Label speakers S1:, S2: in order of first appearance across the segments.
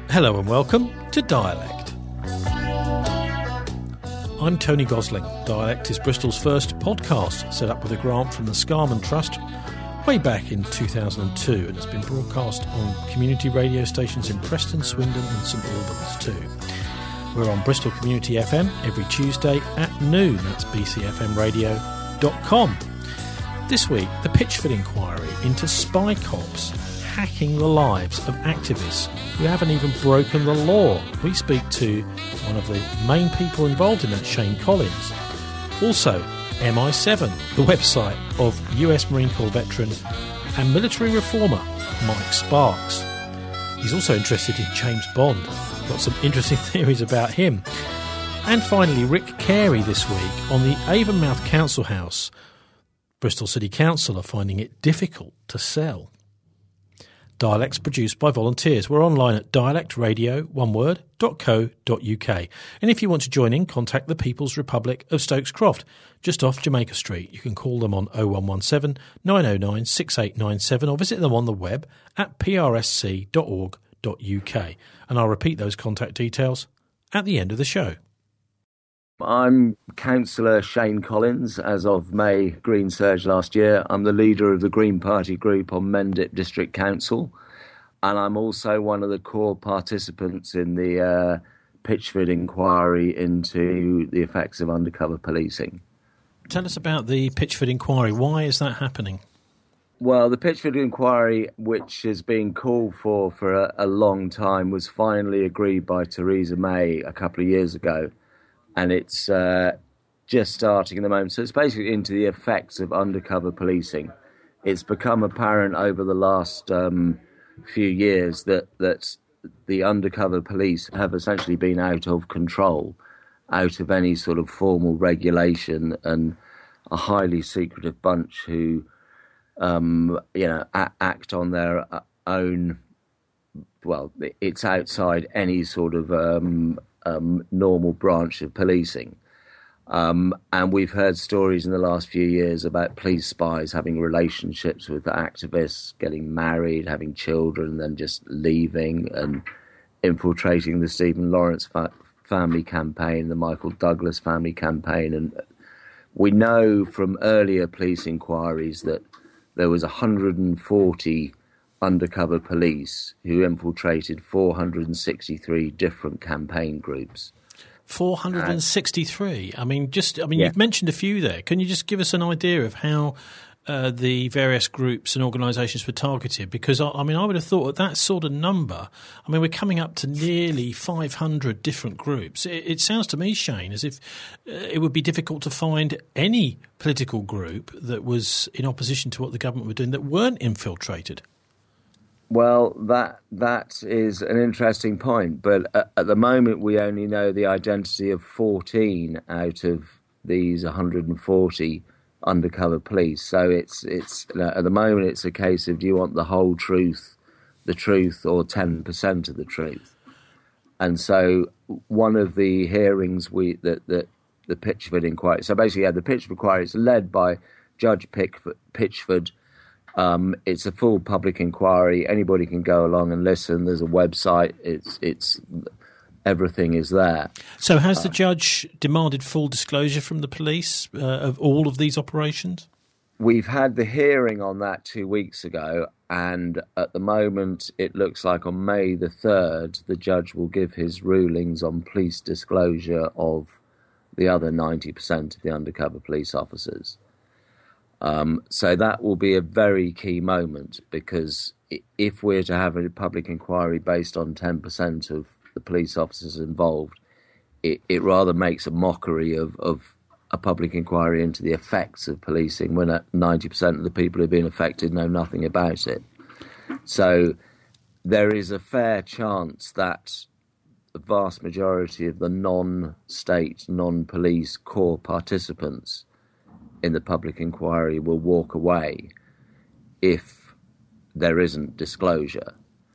S1: Hello and welcome to Dialect. I'm Tony Gosling. Dialect is Bristol's first podcast, set up with a grant from the Scarman Trust way back in 2002, and has been broadcast on community radio stations in Preston, Swindon and St Albans too. We're on Bristol Community FM every Tuesday at noon. That's bcfmradio.com. This week, the Pitchford inquiry into spy cops hacking the lives of activists who haven't even broken the law. We speak to one of the main people involved in that, Shane Collins. Also, MI7, the website of US Marine Corps veteran and military reformer Mike Sparks. He's also interested in James Bond. Got some interesting theories about him. And finally, Rick Carey this week on the Avonmouth Council House. Bristol City Council are finding it difficult to sell. Dialect's produced by volunteers. We're online at dialectradio.co.uk. And if you want to join in, contact the People's Republic of Stokes Croft, just off Jamaica Street. You can call them on 0117 909 6897 or visit them on the web at prsc.org.uk. And I'll repeat those contact details at the end of the show.
S2: I'm Councillor Shane Collins. As of May Green Surge last year, I'm the leader of the Green Party group on Mendip District Council, and I'm also one of the core participants in the Pitchford inquiry into the effects of undercover policing.
S1: Tell us about the Pitchford inquiry. Why is that happening?
S2: Well, the Pitchford inquiry, which has been called for a long time, was finally agreed by Theresa May a couple of years ago. And it's just starting at the moment. So it's basically into the effects of undercover policing. It's become apparent over the last few years that the undercover police have essentially been out of control, out of any sort of formal regulation, and a highly secretive bunch who, act on their own. Well, it's outside any sort of normal branch of policing. And we've heard stories in the last few years about police spies having relationships with the activists, getting married, having children, then just leaving and infiltrating the Stephen Lawrence family campaign, the Michael Douglas family campaign. And we know from earlier police inquiries that there was 140 undercover police who infiltrated 463 different campaign groups.
S1: 463? You've mentioned a few there. Can you just give us an idea of how the various groups and organisations were targeted? Because, I would have thought at that sort of number, we're coming up to nearly 500 different groups. It sounds to me, Shane, as if it would be difficult to find any political group that was in opposition to what the government were doing that weren't infiltrated.
S2: Well, that is an interesting point, but at the moment we only know the identity of 14 out of these 140 undercover police. So it's at the moment it's a case of, do you want the whole truth, the truth, or 10% of the truth? And so one of the hearings the Pitchford inquiry. So basically, the Pitchford inquiry is led by Judge Pitchford. It's a full public inquiry. Anybody can go along and listen. There's a website. It's everything is there.
S1: So has the judge demanded full disclosure from the police of all of these operations?
S2: We've had the hearing on that 2 weeks ago, and at the moment it looks like on May the 3rd the judge will give his rulings on police disclosure of the other 90% of the undercover police officers. So that will be a very key moment, because if we're to have a public inquiry based on 10% of the police officers involved, it rather makes a mockery of a public inquiry into the effects of policing when 90% of the people who've been affected know nothing about it. So there is a fair chance that the vast majority of the non-state, non-police core participants in the public inquiry will walk away if there isn't disclosure.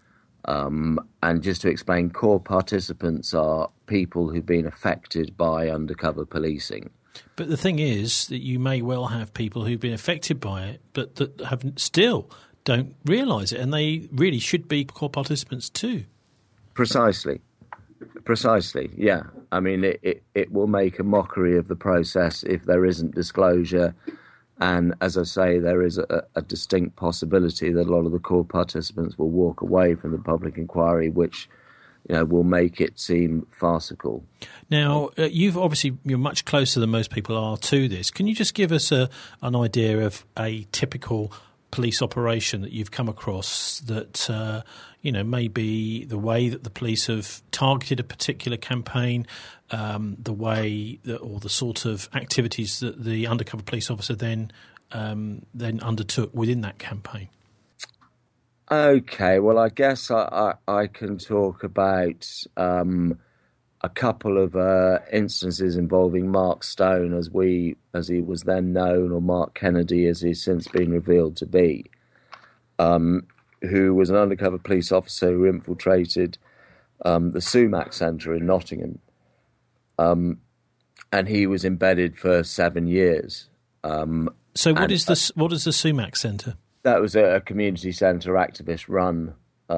S2: And just to explain, core participants are people who've been affected by undercover policing.
S1: But the thing is that you may well have people who've been affected by it, but that have still don't realise it, and they really should be core participants too.
S2: Precisely. Yeah. I mean, it will make a mockery of the process if there isn't disclosure. And as I say, there is a distinct possibility that a lot of the court participants will walk away from the public inquiry, which will make it seem farcical.
S1: Now, you're much closer than most people are to this. Can you just give us an idea of a typical police operation that you've come across that, maybe the way that the police have targeted a particular campaign, the way that, or the sort of activities that the undercover police officer then undertook within that campaign?
S2: Okay, well, I guess I can talk about a couple of instances involving Mark Stone, as he was then known, or Mark Kennedy, as he's since been revealed to be, who was an undercover police officer who infiltrated the Sumac Centre in Nottingham, and he was embedded for 7 years.
S1: So, what is the Sumac Centre?
S2: That was a community centre, activist-run,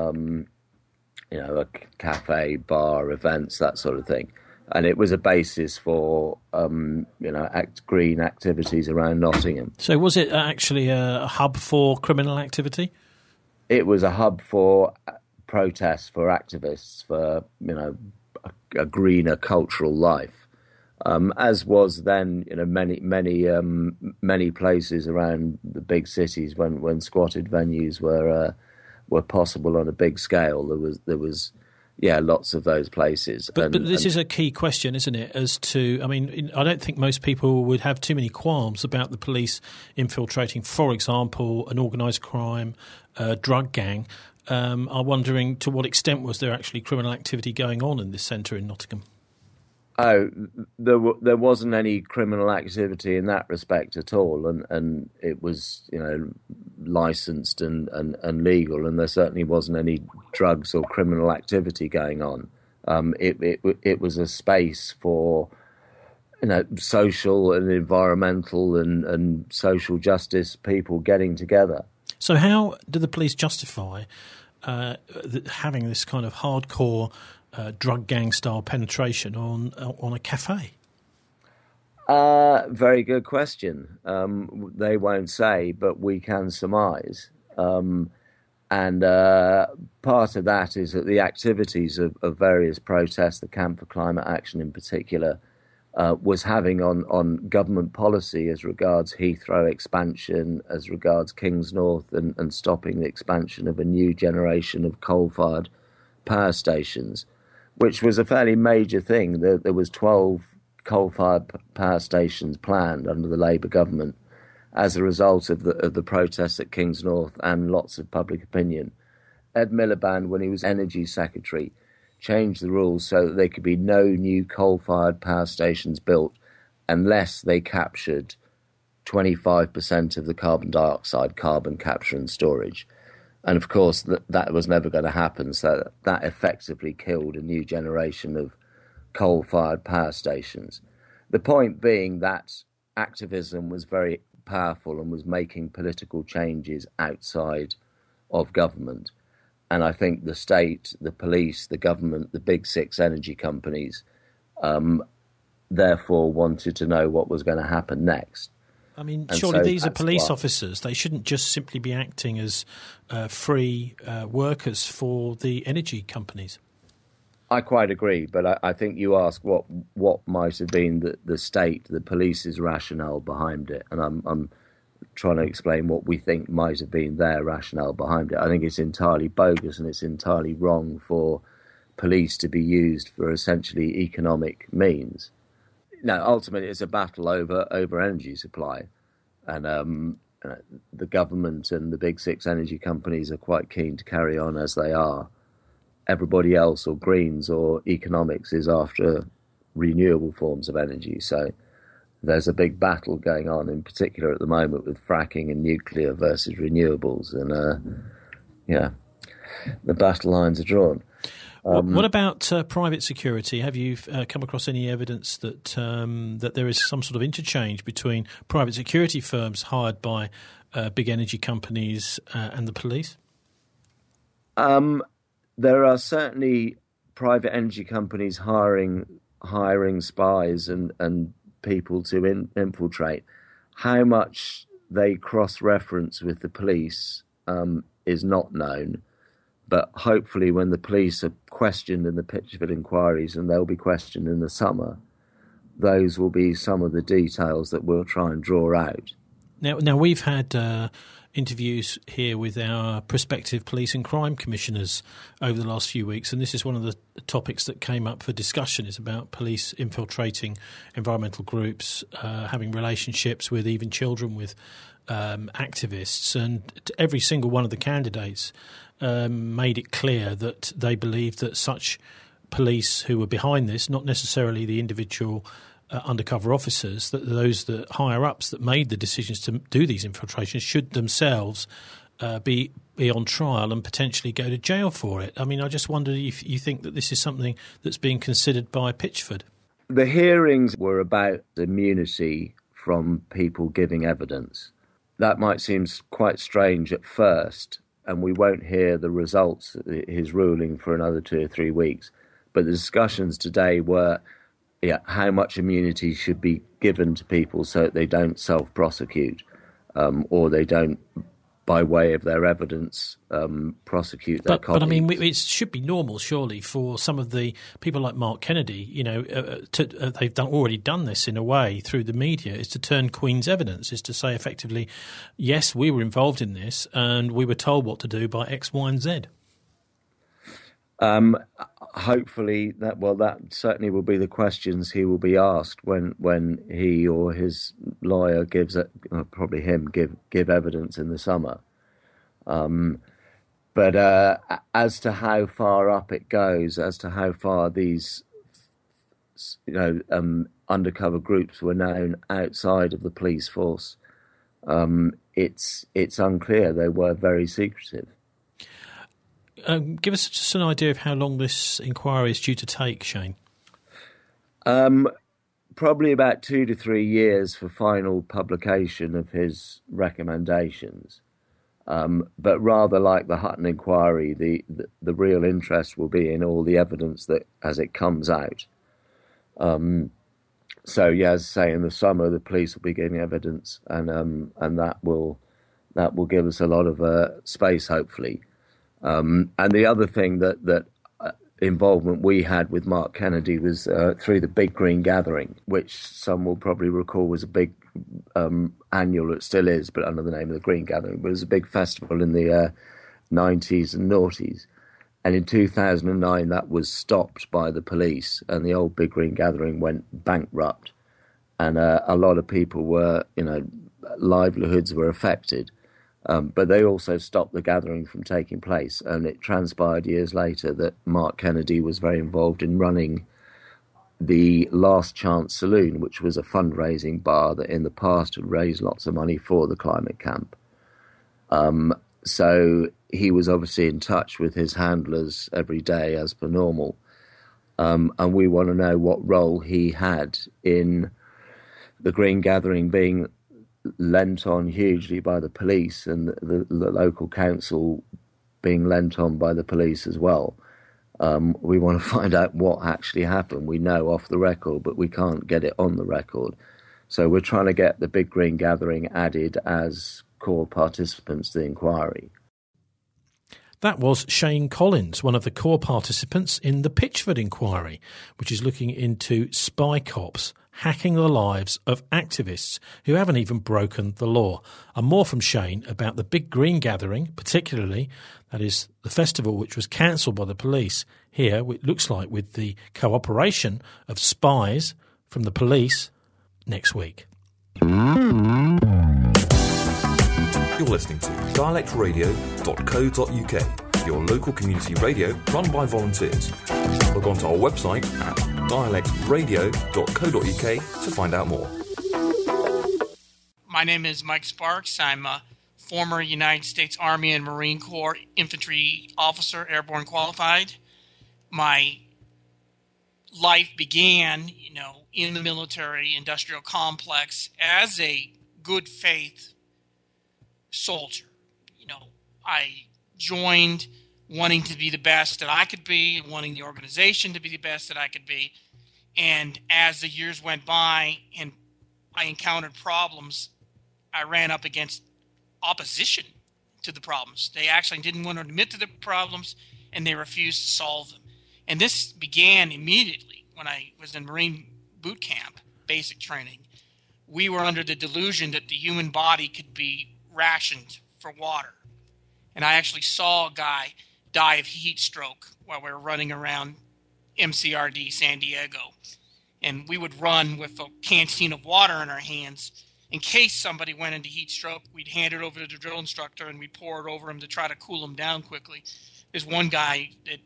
S2: a cafe, bar, events, that sort of thing. And it was a basis for, green activities around Nottingham.
S1: So was it actually a hub for criminal activity? It
S2: was a hub for protests, for activists, for, a greener cultural life. As was then, many places around the big cities when squatted venues were possible on a big scale. There was lots of those places.
S1: But this is a key question, isn't it? As to, I don't think most people would have too many qualms about the police infiltrating, for example, an organised crime, drug gang. I'm wondering to what extent was there actually criminal activity going on in this centre in Nottingham?
S2: Oh, there wasn't any criminal activity in that respect at all, and it was licensed and legal, and there certainly wasn't any drugs or criminal activity going on. It was a space for social and environmental and social justice people getting together.
S1: So how do the police justify having this kind of hardcore drug gang style penetration on a cafe?
S2: Very good question. They won't say, but we can surmise. And part of that is that the activities of various protests, the Camp for Climate Action in particular, was having on government policy as regards Heathrow expansion, as regards Kings North, and stopping the expansion of a new generation of coal-fired power stations, which was a fairly major thing. There was 12 coal-fired power stations planned under the Labour government as a result of the protests at Kings North and lots of public opinion. Ed Miliband, when he was Energy Secretary, changed the rules so that there could be no new coal-fired power stations built unless they captured 25% of the carbon dioxide, carbon capture and storage. And of course, that was never going to happen. So that effectively killed a new generation of coal-fired power stations. The point being that activism was very powerful and was making political changes outside of government. And I think the state, the police, the government, the big six energy companies, therefore wanted to know what was going to happen next.
S1: Surely these are police officers. They shouldn't just simply be acting as free workers for the energy companies.
S2: I quite agree, but I think you ask what might have been the state, the police's rationale behind it, and I'm trying to explain what we think might have been their rationale behind it. I think it's entirely bogus and it's entirely wrong for police to be used for essentially economic means. No, ultimately it's a battle over energy supply, and the government and the big six energy companies are quite keen to carry on as they are. Everybody else, or Greens or economics, is after renewable forms of energy. So there's a big battle going on, in particular at the moment, with fracking and nuclear versus renewables, and the battle lines are drawn.
S1: What about private security? Have you come across any evidence that that there is some sort of interchange between private security firms hired by big energy companies and the police?
S2: There are certainly private energy companies hiring spies and people to infiltrate. How much they cross-reference with the police is not known, but hopefully when the police are questioned in the Pitchford inquiries, and they'll be questioned in the summer, those will be some of the details that we'll try and draw out.
S1: Now we've had interviews here with our prospective police and crime commissioners over the last few weeks, and this is one of the topics that came up for discussion, is about police infiltrating environmental groups, having relationships with even children, with activists, and every single one of the candidates made it clear that they believed that such police who were behind this, not necessarily the individual undercover officers, that those that higher-ups that made the decisions to do these infiltrations should themselves be on trial and potentially go to jail for it. I mean, I just wondered if you think that this is something that's being considered by Pitchford.
S2: The hearings were about immunity from people giving evidence. That might seem quite strange at first, and we won't hear the results, his ruling, for another 2 or 3 weeks. But the discussions today were how much immunity should be given to people so that they don't self-prosecute, or they don't, by way of their evidence, prosecute their colleagues. But I mean,
S1: it should be normal, surely, for some of the people like Mark Kennedy, they've already done this in a way through the media, is to turn Queen's evidence, is to say effectively, yes, we were involved in this and we were told what to do by X, Y and Z.
S2: Hopefully, that certainly will be the questions he will be asked when he or his lawyer gives it, probably him, give evidence in the summer. But as to how far up it goes, as to how far these undercover groups were known outside of the police force, it's unclear. They were very secretive.
S1: Give us just an idea of how long this inquiry is due to take, Shane.
S2: Probably about 2 to 3 years for final publication of his recommendations. But rather like the Hutton inquiry, the real interest will be in all the evidence that as it comes out. So, yeah, as I say, in the summer the police will be giving evidence, and that will give us a lot of space, hopefully. And the other thing that involvement we had with Mark Kennedy was through the Big Green Gathering, which some will probably recall was a big annual, it still is, but under the name of the Green Gathering. But it was a big festival in the 90s and noughties. And in 2009, that was stopped by the police, and the old Big Green Gathering went bankrupt. And a lot of people were, livelihoods were affected. But they also stopped the gathering from taking place, and it transpired years later that Mark Kennedy was very involved in running the Last Chance Saloon, which was a fundraising bar that in the past had raised lots of money for the climate camp. So he was obviously in touch with his handlers every day as per normal, and we want to know what role he had in the Green Gathering being lent on hugely by the police, and the local council being lent on by the police as well. We want to find out what actually happened. We know off the record, but we can't get it on the record. So we're trying to get the Big Green Gathering added as core participants to the inquiry.
S1: That was Shane Collins, one of the core participants in the Pitchford inquiry, which is looking into spy cops hacking the lives of activists who haven't even broken the law. And more from Shane about the Big Green Gathering, particularly, that is the festival which was cancelled by the police here, it looks like with the cooperation of spies from the police next week.
S3: You're listening to dialectradio.co.uk, your local community radio run by volunteers. Log on to our website at dialectradio.co.uk to find out more.
S4: My name is Mike Sparks. I'm a former United States Army and Marine Corps infantry officer, airborne qualified. My life began, in the military industrial complex as a good faith soldier. I joined wanting to be the best that I could be, wanting the organization to be the best that I could be. And as the years went by and I encountered problems, I ran up against opposition to the problems. They actually didn't want to admit to the problems, and they refused to solve them. And this began immediately when I was in Marine boot camp, basic training. We were under the delusion that the human body could be rationed for water. And I actually saw a guy die of heat stroke while we were running around MCRD San Diego. And we would run with a canteen of water in our hands. In case somebody went into heat stroke, we'd hand it over to the drill instructor and we'd pour it over him to try to cool him down quickly. There's one guy that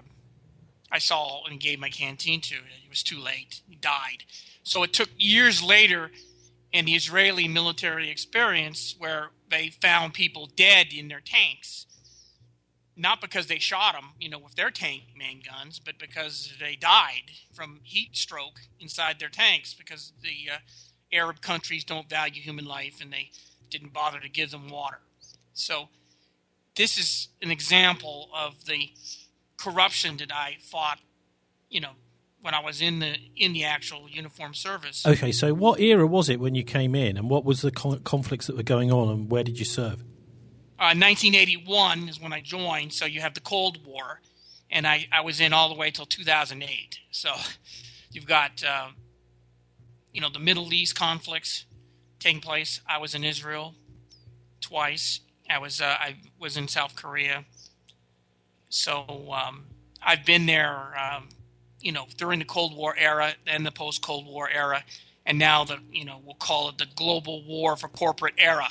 S4: I saw and gave my canteen to. It was too late. He died. So it took years later in the Israeli military experience where they found people dead in their tanks. Not because they shot them, with their tank main guns, but because they died from heat stroke inside their tanks because the Arab countries don't value human life and they didn't bother to give them water. So this is an example of the corruption that I fought, when I was in the actual uniformed service.
S1: Okay, so what era was it when you came in, and what was the conflicts that were going on, and where did you serve?
S4: 1981 is when I joined, so you have the Cold War, and I was in all the way till 2008. So you've got, the Middle East conflicts taking place. I was in Israel twice. I was in South Korea. So I've been there, during the Cold War era, then the post-Cold War era, and now we'll call it the global war for corporate era.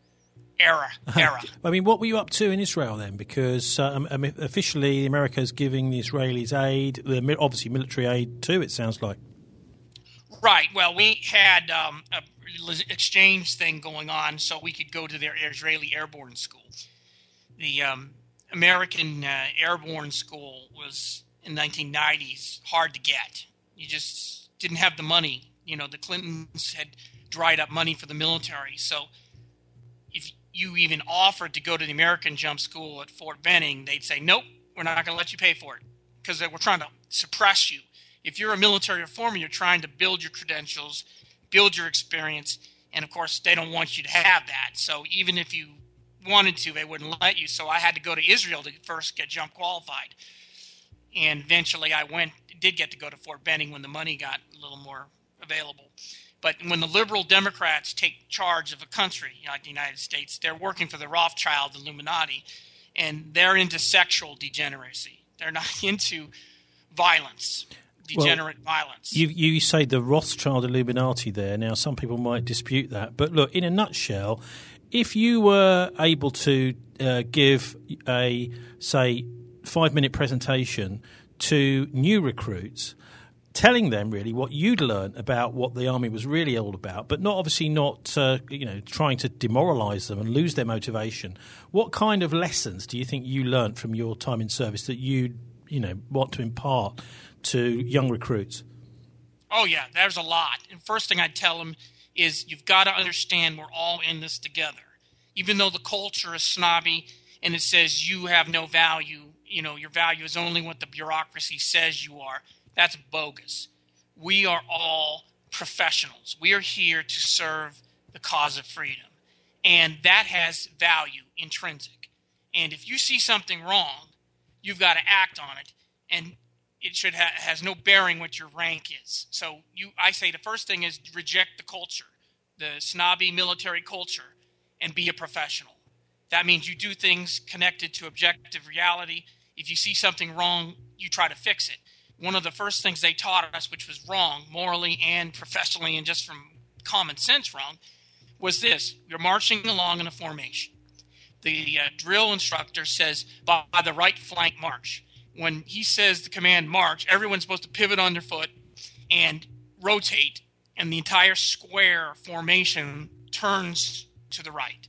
S1: I mean, what were you up to in Israel then? Because officially America is giving the Israelis aid, obviously military aid too, it sounds like.
S4: Right. Well, we had a exchange thing going on so we could go to their Israeli airborne school. The American airborne school was, in 1990s, hard to get. You just didn't have the money. The Clintons had dried up money for the military, so if you even offered to go to the American jump school at Fort Benning, they'd say, nope, we're not going to let you pay for it because we're trying to suppress you. If you're a military reformer, you're trying to build your credentials, build your experience, and, of course, they don't want you to have that. So even if you wanted to, they wouldn't let you. So I had to go to Israel to first get jump qualified. And eventually I did get to go to Fort Benning when the money got a little more available. But when the liberal Democrats take charge of a country like the United States, they're working for the Rothschild Illuminati, and they're into sexual degeneracy. They're not into violence, degenerate violence.
S1: You say the Rothschild Illuminati there. Now, some people might dispute that. But look, in a nutshell, if you were able to give a, say, 5-minute presentation to new recruits, telling them really what you'd learned about what the army was really all about, but not trying to demoralise them and lose their motivation. What kind of lessons do you think you learned from your time in service that you want to impart to young recruits?
S4: Oh yeah, there's a lot. And first thing I'd tell them is you've got to understand we're all in this together. Even though the culture is snobby and it says you have no value, your value is only what the bureaucracy says you are. That's bogus. We are all professionals. We are here to serve the cause of freedom. And that has value, intrinsic. And if you see something wrong, you've got to act on it. And it has no bearing what your rank is. So I say the first thing is reject the culture, the snobby military culture, and be a professional. That means you do things connected to objective reality. If you see something wrong, you try to fix it. One of the first things they taught us, which was wrong, morally and professionally and just from common sense wrong, was this. You're marching along in a formation. The drill instructor says, by the right flank march. When he says the command march, everyone's supposed to pivot on their foot and rotate, and the entire square formation turns to the right.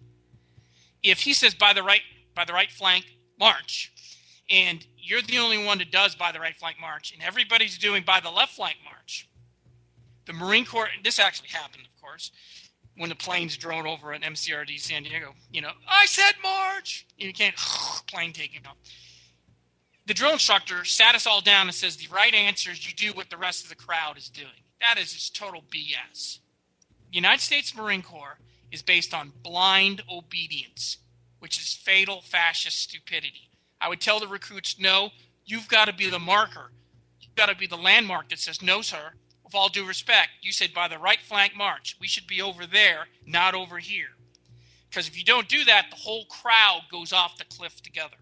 S4: If he says by the right flank march, and you're the only one that does by the right flank march, and everybody's doing by the left flank march, the Marine Corps, this actually happened, of course, when the planes drone over at MCRD San Diego, I said march! You can't, plane taking off. The drill instructor sat us all down and says the right answer is you do what the rest of the crowd is doing. That is just total BS. The United States Marine Corps is based on blind obedience, which is fatal fascist stupidity. I would tell the recruits, no, you've got to be the marker. You've got to be the landmark that says, no, sir, with all due respect, you said by the right flank march. We should be over there, not over here. Because if you don't do that, the whole crowd goes off the cliff together.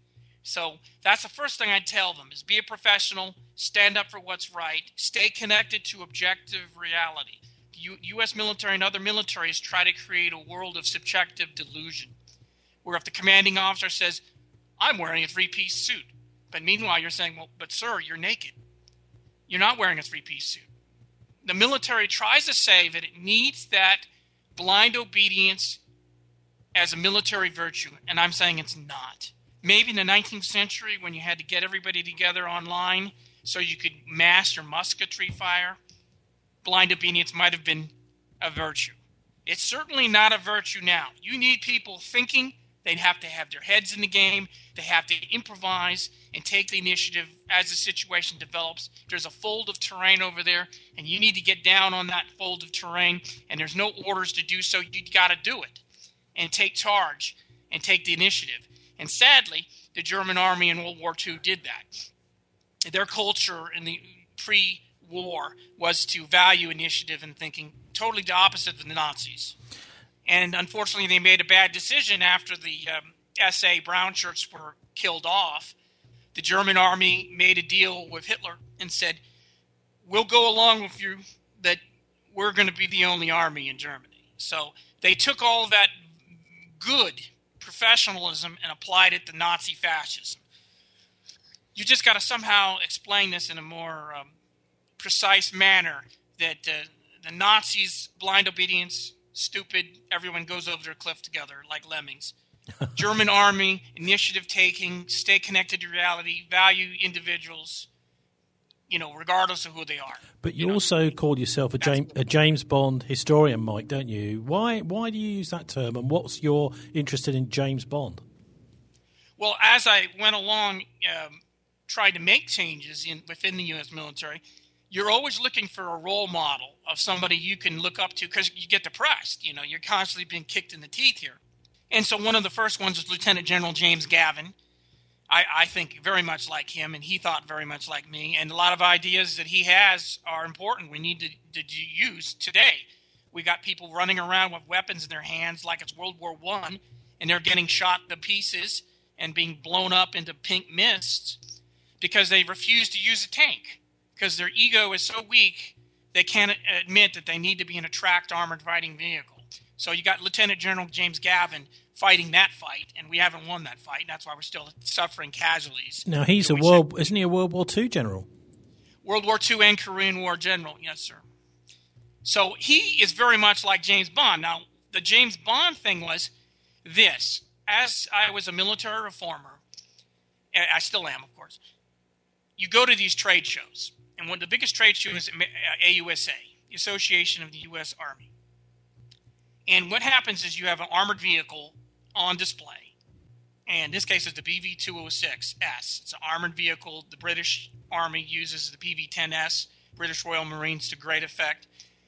S4: So that's the first thing I'd tell them is be a professional, stand up for what's right, stay connected to objective reality. The U.S. military and other militaries try to create a world of subjective delusion, where if the commanding officer says, I'm wearing a three-piece suit, but meanwhile you're saying, well, but sir, you're naked. You're not wearing a three-piece suit. The military tries to say that it needs that blind obedience as a military virtue, and I'm saying it's not. Maybe in the 19th century when you had to get everybody together online so you could mass your musketry fire, blind obedience might have been a virtue. It's certainly not a virtue now. You need people thinking. They'd have to have their heads in the game. They have to improvise and take the initiative as the situation develops. There's a fold of terrain over there, and you need to get down on that fold of terrain, and there's no orders to do so. You got to do it and take charge and take the initiative. And sadly, the German army in World War II did that. Their culture in the pre-war was to value initiative and thinking, totally the opposite of the Nazis. And unfortunately, they made a bad decision after the SA brown shirts were killed off. The German army made a deal with Hitler and said, we'll go along with you, that we're going to be the only army in Germany. So they took all of that good professionalism and applied it to Nazi fascism. You just got to somehow explain this in a more precise manner, that the Nazis, blind obedience, stupid, everyone goes over their cliff together like lemmings. German army, initiative taking, stay connected to reality, value individuals, regardless of who they are.
S1: But you also call yourself a James Bond historian, Mike, don't you? Why do you use that term, and what's your interest in James Bond?
S4: Well, as I went along, tried to make changes within the U.S. military, you're always looking for a role model of somebody you can look up to because you get depressed. You're constantly being kicked in the teeth here. And so one of the first ones was Lieutenant General James Gavin. I think very much like him, and he thought very much like me. And a lot of ideas that he has are important. We need to use today. We got people running around with weapons in their hands like it's World War I, and they're getting shot to pieces and being blown up into pink mists because they refuse to use a tank. Because their ego is so weak, they can't admit that they need to be in a tracked armored fighting vehicle. So you got Lieutenant General James Gavin fighting that fight, and we haven't won that fight. And that's why we're still suffering casualties.
S1: Now isn't he a World War II general?
S4: World War II and Korean War general, yes, sir. So he is very much like James Bond. Now, the James Bond thing was this. As I was a military reformer, I still am, of course, you go to these trade shows. And one of the biggest trade shows is AUSA, the Association of the U.S. Army. And what happens is you have an armored vehicle on display. And in this case, it's the BV-206S. It's an armored vehicle. The British Army uses the PV-10S, British Royal Marines, to great effect.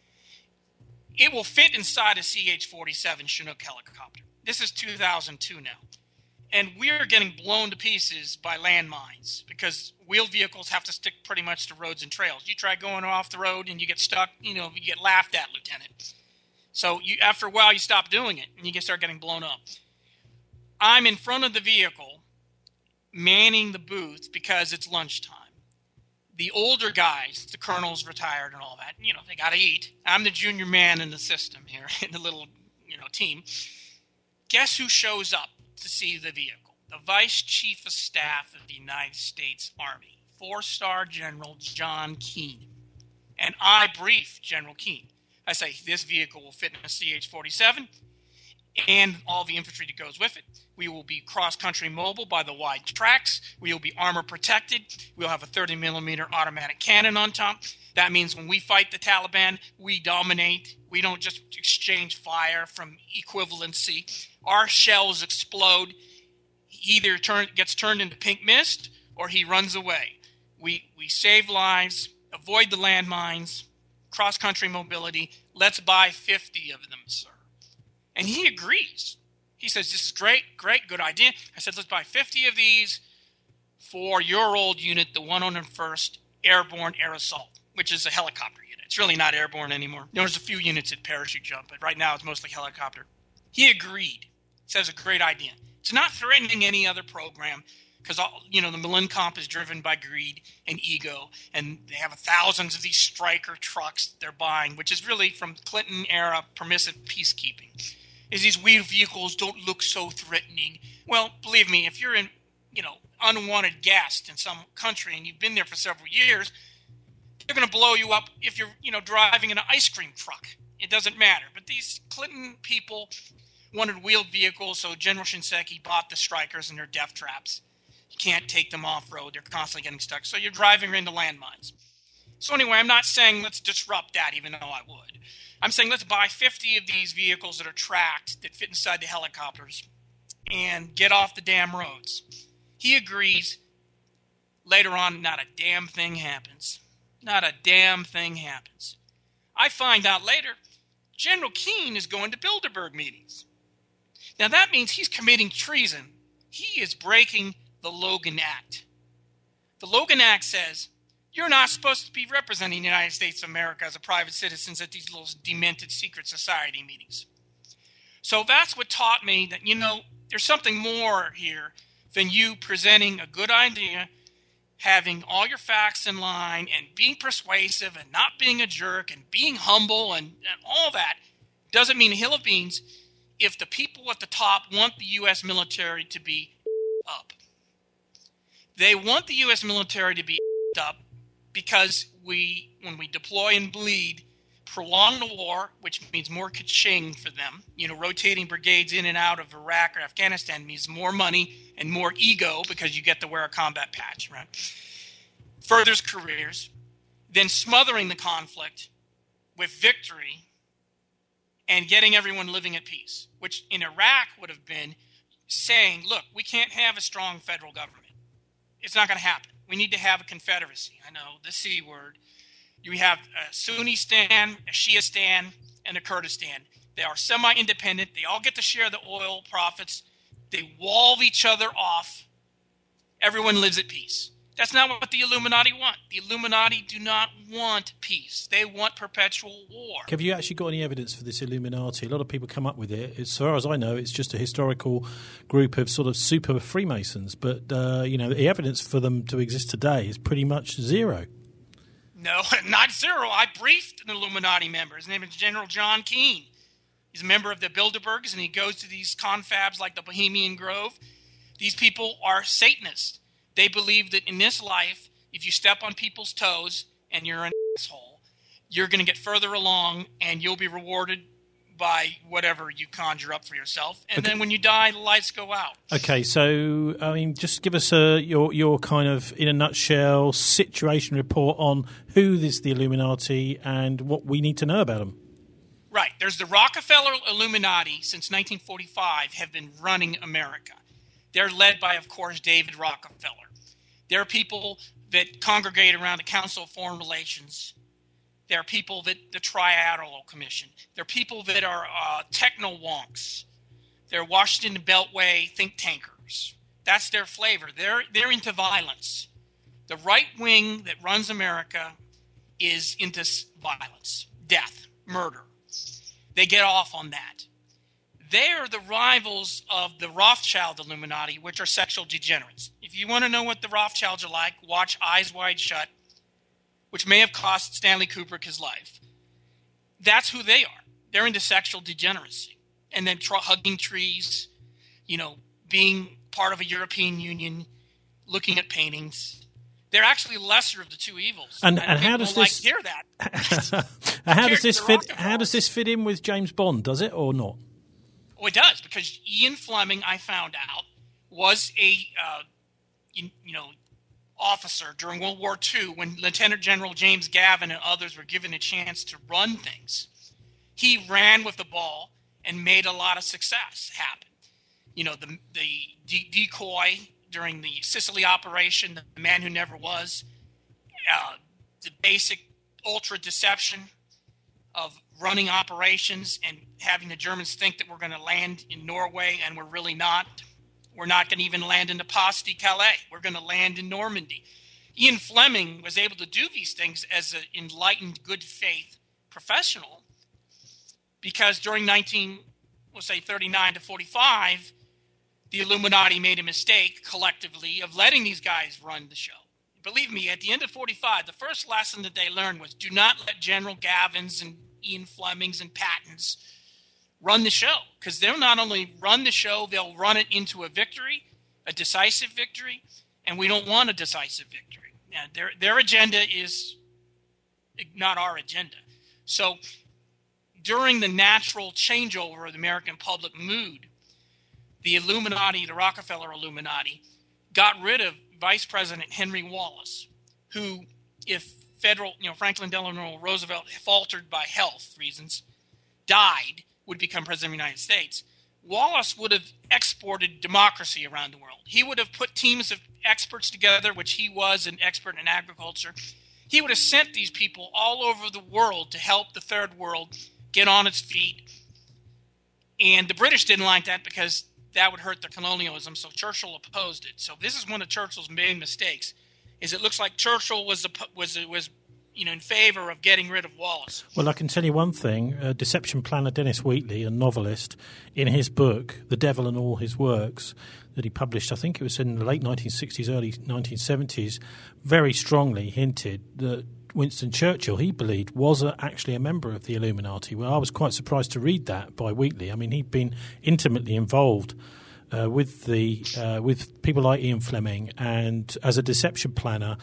S4: It will fit inside a CH-47 Chinook helicopter. This is 2002 now. And we're getting blown to pieces by landmines because wheeled vehicles have to stick pretty much to roads and trails. You try going off the road and you get stuck, you get laughed at, Lieutenant. So after a while, you stop doing it and you start getting blown up. I'm in front of the vehicle manning the booth because it's lunchtime. The older guys, the colonels retired and all that, they got to eat. I'm the junior man in the system here, in the little, team. Guess who shows up to see the vehicle? The Vice Chief of Staff of the United States Army, 4-star General John Keane. And I brief General Keane. I say, this vehicle will fit in a CH-47 and all the infantry that goes with it. We will be cross-country mobile by the wide tracks. We will be armor protected. We'll have a 30-millimeter automatic cannon on top. That means when we fight the Taliban, we dominate. We don't just exchange fire from equivalency. Our shells explode. Either gets turned into pink mist or he runs away. We save lives, avoid the landmines, cross-country mobility. Let's buy 50 of them, sir. And he agrees. He says, this is great, good idea. I said, let's buy 50 of these for your old unit, the 101st Airborne Air Assault, which is a helicopter unit. It's really not airborne anymore. There's a few units that parachute jump, but right now it's mostly helicopter. He agreed. Says a great idea. It's not threatening any other program because, the Millennium is driven by greed and ego, and they have thousands of these Stryker trucks they're buying, which is really from Clinton-era permissive peacekeeping. Is these wheeled vehicles don't look so threatening. Well, believe me, if you're an unwanted guest in some country and you've been there for several years, they're going to blow you up if you're, driving in an ice cream truck. It doesn't matter. But these Clinton people wanted wheeled vehicles, so General Shinseki bought the Strykers and their death traps. You can't take them off-road. They're constantly getting stuck. So you're driving into landmines. So anyway, I'm not saying let's disrupt that, even though I would. I'm saying let's buy 50 of these vehicles that are tracked, that fit inside the helicopters, and get off the damn roads. He agrees. Later on, not a damn thing happens. Not a damn thing happens. I find out later, General Keane is going to Bilderberg meetings. Now that means he's committing treason. He is breaking the Logan Act. The Logan Act says, you're not supposed to be representing the United States of America as a private citizen at these little demented secret society meetings. So that's what taught me that, there's something more here than you presenting a good idea, having all your facts in line, and being persuasive, and not being a jerk, and being humble, and all that. Doesn't mean a hill of beans if the people at the top want the U.S. military to be up. They want the U.S. military to be up because when we deploy and bleed, prolong the war, which means more ka-ching for them. Rotating brigades in and out of Iraq or Afghanistan means more money and more ego because you get to wear a combat patch, right? Furthers careers. Then smothering the conflict with victory and getting everyone living at peace, which in Iraq would have been saying, look, we can't have a strong federal government. It's not going to happen. We need to have a confederacy. I know, the C word. You have a Sunnistan, a Shiistan, and a Kurdistan. They are semi-independent. They all get to share the oil profits. They wall each other off. Everyone lives at peace. That's not what the Illuminati want. The Illuminati do not want peace. They want perpetual war.
S1: Have you actually got any evidence for this Illuminati? A lot of people come up with it. As far as I know, it's just a historical group of sort of super Freemasons. But, the evidence for them to exist today is pretty much zero.
S4: No, not zero. I briefed an Illuminati member. His name is General John Keane. He's a member of the Bilderbergs, and he goes to these confabs like the Bohemian Grove. These people are Satanists. They believe that in this life, if you step on people's toes and you're an asshole, you're going to get further along and you'll be rewarded by whatever you conjure up for yourself. And then when you die, the lights go out.
S1: Okay, so, just give us your kind of, in a nutshell, situation report on who is the Illuminati and what we need to know about them.
S4: Right. There's the Rockefeller Illuminati since 1945 have been running America. They're led by, of course, David Rockefeller. There are people that congregate around the Council of Foreign Relations. There are people that the Trilateral Commission. There are people that are techno-wonks. They're Washington Beltway think tankers. That's their flavor. They're into violence. The right wing that runs America is into violence, death, murder. They get off on that. They are the rivals of the Rothschild Illuminati, which are sexual degenerates. If you want to know what the Rothschilds are like, watch Eyes Wide Shut, which may have cost Stanley Kubrick his life. That's who they are. They're into sexual degeneracy. And then hugging trees, being part of a European Union, looking at paintings. They're actually lesser of the two evils.
S1: And how does this
S4: hear that?
S1: How does this fit in with James Bond? Does it or not?
S4: Oh, it does, because Ian Fleming, I found out, was a officer during World War II when Lieutenant General James Gavin and others were given a chance to run things. He ran with the ball and made a lot of success happen. The decoy during the Sicily operation, the man who never was, the basic ultra deception of running operations and having the Germans think that we're going to land in Norway, and we're really not. We're not going to even land in the Pas de Calais. We're going to land in Normandy. Ian Fleming was able to do these things as an enlightened, good faith professional because during 39 to 45, the Illuminati made a mistake collectively of letting these guys run the show. Believe me, at the end of 45, the first lesson that they learned was do not let General Gavins and Ian Flemings and Pattons run the show, because they'll not only run the show, they'll run it into a victory, a decisive victory, and we don't want a decisive victory. Now, their agenda is not our agenda. So during the natural changeover of the American public mood, the Illuminati, the Rockefeller Illuminati, got rid of Vice President Henry Wallace, who, if Franklin Delano Roosevelt, faltered by health reasons, died, would become president of the United States. Wallace would have exported democracy around the world. He would have put teams of experts together, which he was an expert in agriculture. He would have sent these people all over the world to help the third world get on its feet. And the British didn't like that because that would hurt their colonialism, so Churchill opposed it. So this is one of Churchill's main mistakes, is it looks like Churchill was in favor of getting rid of Wallace.
S1: Well, I can tell you one thing. Deception planner Dennis Wheatley, a novelist, in his book, The Devil and All His Works, that he published, I think it was in the late 1960s, early 1970s, very strongly hinted that Winston Churchill, he believed, was actually a member of the Illuminati. Well, I was quite surprised to read that by Wheatley. I mean, he'd been intimately involved with people like Ian Fleming, and as a deception planner,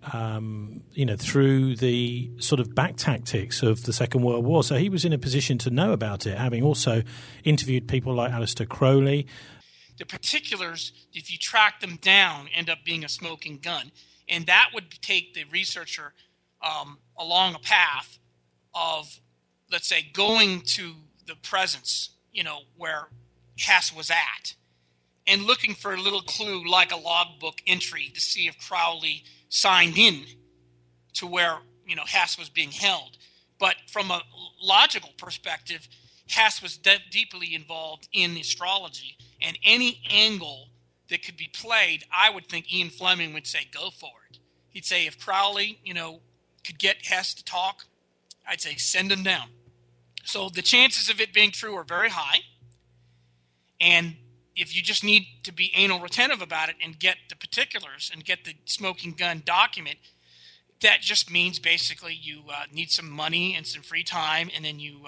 S1: through the sort of back tactics of the Second World War. So he was in a position to know about it, having also interviewed people like Aleister Crowley.
S4: The particulars, if you track them down, end up being a smoking gun. And that would take the researcher along a path of, let's say, going to the presence, where Hess was at, and looking for a little clue like a logbook entry to see if Crowley signed in to where, Hess was being held. But from a logical perspective, Hess was deeply involved in astrology, and any angle that could be played, I would think Ian Fleming would say, go for it. He'd say, if Crowley, could get Hess to talk, I'd say send him down. So the chances of it being true are very high. And if you just need to be anal retentive about it and get the particulars and get the smoking gun document, that just means basically you need some money and some free time, and then you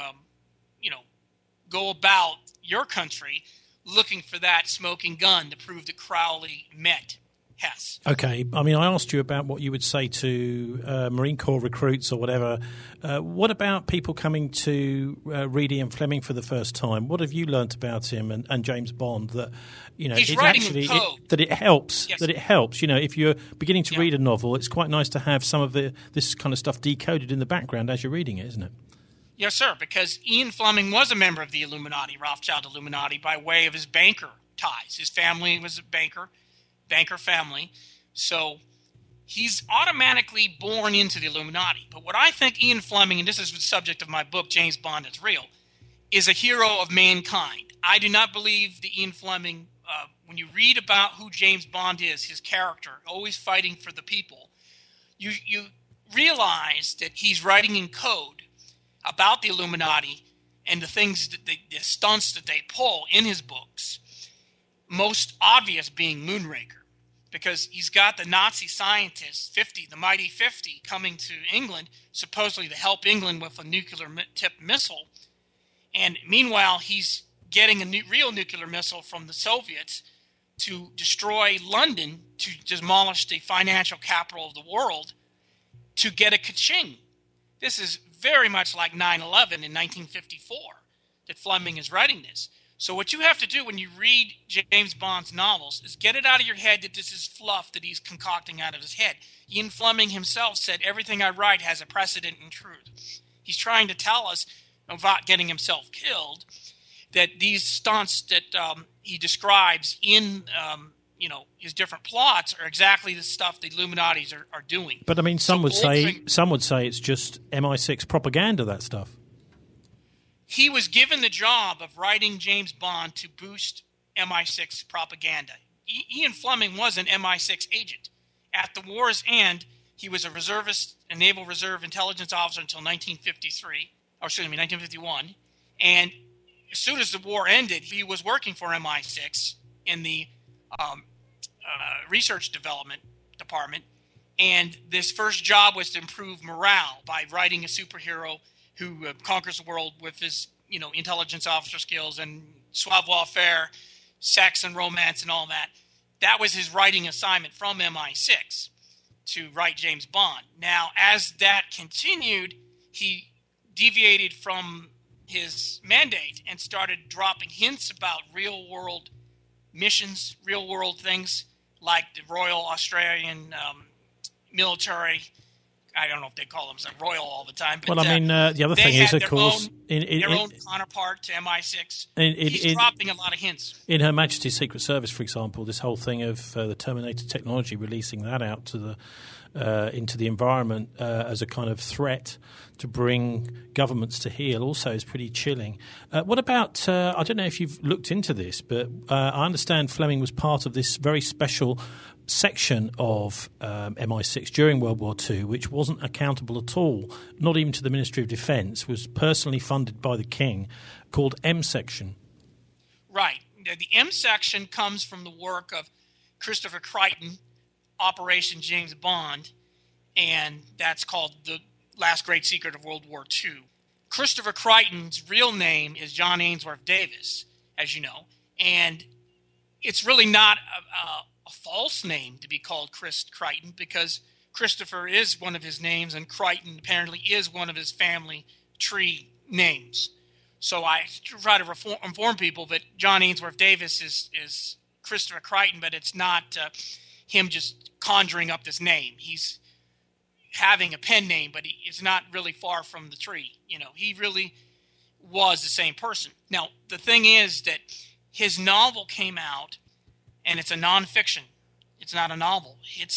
S4: go about your country looking for that smoking gun to prove that Crowley met Hess.
S1: Okay. I mean, I asked you about what you would say to Marine Corps recruits or whatever. What about people coming to read Ian Fleming for the first time? What have you learnt about him and James Bond that
S4: he's writing in code.
S1: That it helps?
S4: Yes.
S1: That it helps. If you're beginning to read a novel, it's quite nice to have some of this kind of stuff decoded in the background as you're reading it, isn't it?
S4: Yes, sir, because Ian Fleming was a member of the Illuminati, Rothschild Illuminati, by way of his banker ties. His family was a banker family. So he's automatically born into the Illuminati. But what I think Ian Fleming, and this is the subject of my book, James Bond is Real, is a hero of mankind. I do not believe that Ian Fleming, when you read about who James Bond is, his character, always fighting for the people, you realize that he's writing in code about the Illuminati and the things that the stunts that they pull in his books. Most obvious being Moonraker, because he's got the Nazi scientists, the Mighty 50, coming to England, supposedly to help England with a nuclear-tipped missile. And meanwhile, he's getting a real nuclear missile from the Soviets to destroy London, to demolish the financial capital of the world, to get a ka-ching. This is very much like 9/11 in 1954 that Fleming is writing this. So what you have to do when you read James Bond's novels is get it out of your head that this is fluff that he's concocting out of his head. Ian Fleming himself said, everything I write has a precedent in truth. He's trying to tell us, about getting himself killed, that these stunts that he describes in his different plots are exactly the stuff the Illuminati's are doing.
S1: But I mean, some would say it's just MI6 propaganda, that stuff.
S4: He was given the job of writing James Bond to boost MI6 propaganda. Ian Fleming was an MI6 agent. At the war's end, he was a reservist, a Naval Reserve intelligence officer until 1951. And as soon as the war ended, he was working for MI6 in the research development department. And this first job was to improve morale by writing a superhero who conquers the world with his, intelligence officer skills and savoir-faire, sex and romance and all that. That was his writing assignment from MI6 to write James Bond. Now, as that continued, he deviated from his mandate and started dropping hints about real-world missions, real-world things like the Royal Australian military. I don't know if they call them royal all the time. But,
S1: the other thing is, of course,
S4: their own counterpart to MI6. He's dropping a lot of hints.
S1: In Her Majesty's Secret Service, for example, this whole thing of the Terminator technology, releasing that out to into the environment as a kind of threat to bring governments to heel also is pretty chilling. What about, I don't know if you've looked into this, but I understand Fleming was part of this very special section of MI6 during World War II, which wasn't accountable at all, not even to the Ministry of Defence, was personally funded by the King, called M Section.
S4: Right. The M Section comes from the work of Christopher Crichton, Operation James Bond, and that's called The Last Great Secret of World War II. Christopher Crichton's real name is John Ainsworth Davis, as you know, and it's really not a false name to be called Chris Crichton, because Christopher is one of his names and Crichton apparently is one of his family tree names. So I try to inform people that John Ainsworth Davis is Christopher Crichton, but it's not him just conjuring up this name. He's having a pen name, but it's not really far from the tree. He really was the same person. Now, the thing is that his novel came out, and it's a nonfiction. It's not a novel. It's,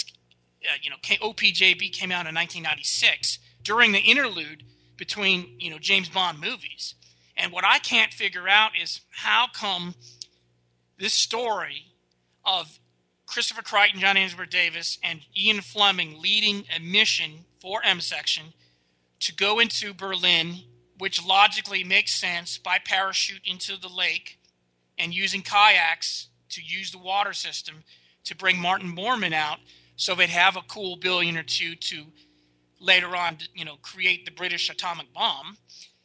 S4: OPJB came out in 1996 during the interlude between, James Bond movies. And what I can't figure out is how come this story of Christopher Crichton, John Ainsworth Davis, and Ian Fleming leading a mission for M Section to go into Berlin, which logically makes sense, by parachute into the lake and using kayaks to use the water system to bring Martin Bormann out so they'd have a cool billion or two to later on, create the British atomic bomb.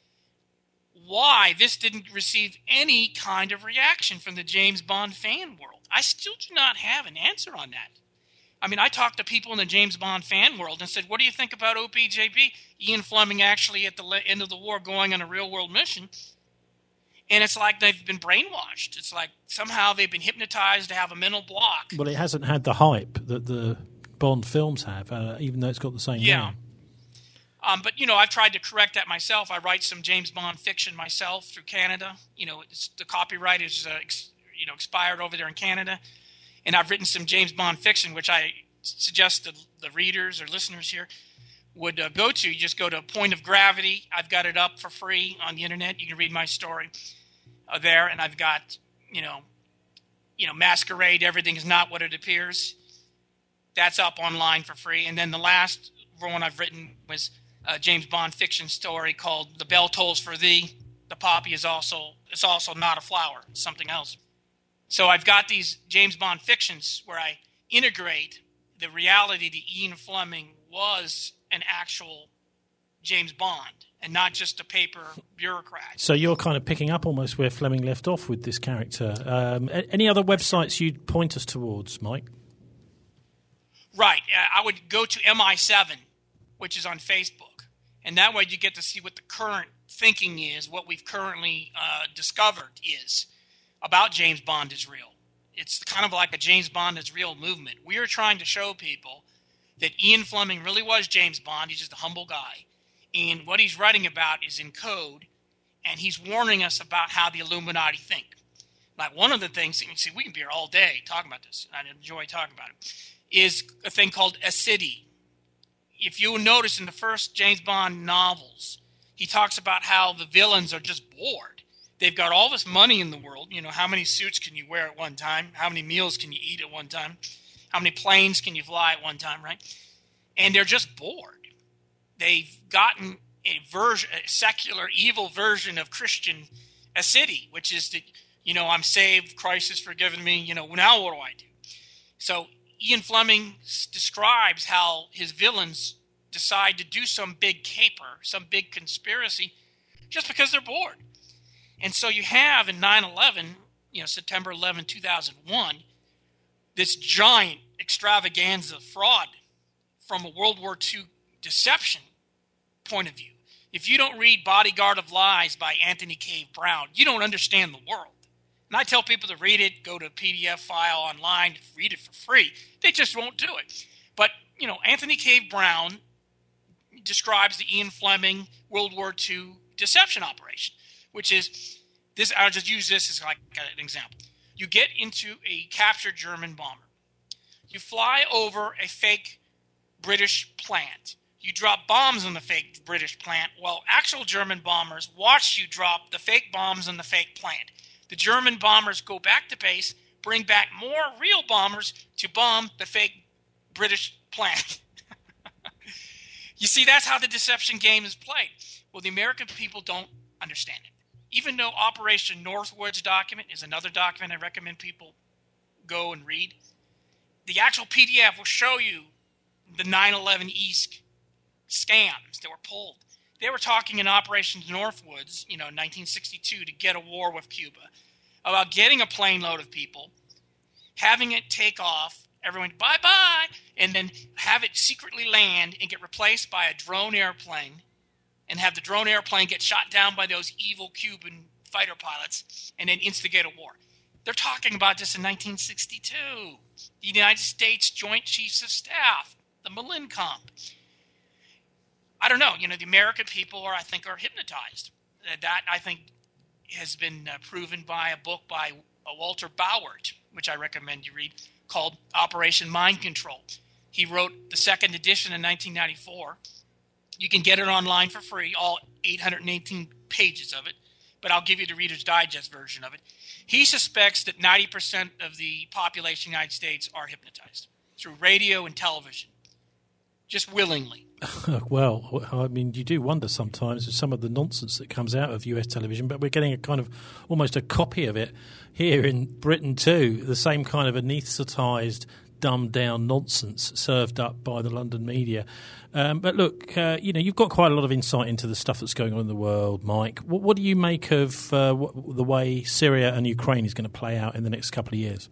S4: Why this didn't receive any kind of reaction from the James Bond fan world, I still do not have an answer on that. I mean, I talked to people in the James Bond fan world and said, what do you think about OPJB? Ian Fleming actually at the end of the war going on a real-world mission. And it's like they've been brainwashed. It's like somehow they've been hypnotized to have a mental block.
S1: Well, it hasn't had the hype that the Bond films have, even though it's got the same name.
S4: But, I've tried to correct that myself. I write some James Bond fiction myself through Canada. The copyright is expired over there in Canada. And I've written some James Bond fiction, which I suggest the readers or listeners here would go to. You just go to Point of Gravity. I've got it up for free on the internet. You can read my story there. And I've got, Masquerade, Everything is Not What It Appears. That's up online for free. And then the last one I've written was a James Bond fiction story called The Bell Tolls for Thee. The poppy is also not a flower. It's something else. So I've got these James Bond fictions where I integrate the reality that Ian Fleming was an actual James Bond and not just a paper bureaucrat.
S1: So you're kind of picking up almost where Fleming left off with this character. Any other websites you'd point us towards, Mike?
S4: Right. I would go to MI7, which is on Facebook. And that way you get to see what the current thinking is, what we've currently discovered is about James Bond is real. It's kind of like a James Bond is real movement. We are trying to show people that Ian Fleming really was James Bond. He's just a humble guy. And what he's writing about is in code, and he's warning us about how the Illuminati think. Like one of the things, you see, we can be here all day talking about this, and I enjoy talking about it, is a thing called acidity. If you notice in the first James Bond novels, he talks about how the villains are just bored. They've got all this money in the world. You know, how many suits can you wear at one time? How many meals can you eat at one time? How many planes can you fly at one time, right? And they're just bored. They've gotten a secular, evil version of Christian acidity, which is that, you know, I'm saved, Christ has forgiven me, you know, now what do I do? So Ian Fleming describes how his villains decide to do some big caper, some big conspiracy, just because they're bored. And so you have in 9/11, you know, September 11, 2001, this giant extravaganza fraud from a World War II deception point of view. If you don't read Bodyguard of Lies by Anthony Cave Brown, you don't understand the world. And I tell people to read it, go to a PDF file online, read it for free. They just won't do it. But, you know, Anthony Cave Brown describes the Ian Fleming World War II deception operation, which is this. I'll just use this as like an example. You get into a captured German bomber. You fly over a fake British plant. You drop bombs on the fake British plant. Well, actual German bombers watch you drop the fake bombs on the fake plant. The German bombers go back to base, bring back more real bombers to bomb the fake British plant. You see, that's how the deception game is played. Well, the American people don't understand it. Even though Operation Northwoods document is another document I recommend people go and read, the actual PDF will show you the 9/11 East scams that were pulled. They were talking in Operation Northwoods, you know, in 1962 to get a war with Cuba, about getting a plane load of people, having it take off, everyone bye-bye, and then have it secretly land and get replaced by a drone airplane, and have the drone airplane get shot down by those evil Cuban fighter pilots, and then instigate a war. They're talking about this in 1962. The United States Joint Chiefs of Staff, the McClellan. I don't know. You know, the American people are hypnotized. That, I think, has been proven by a book by Walter Bauert, which I recommend you read, called Operation Mind Control. He wrote the second edition in 1994. You can get it online for free, all 818 pages of it, but I'll give you the Reader's Digest version of it. He suspects that 90% of the population of the United States are hypnotized through radio and television, just willingly.
S1: Well, I mean, you do wonder sometimes with some of the nonsense that comes out of US television, but we're getting a kind of almost a copy of it here in Britain too, the same kind of anaesthetised, dumbed-down nonsense served up by the London media. But look, you know, you've got quite a lot of insight into the stuff that's going on in the world, Mike. What do you make of the way Syria and Ukraine is going to play out in the next couple of years?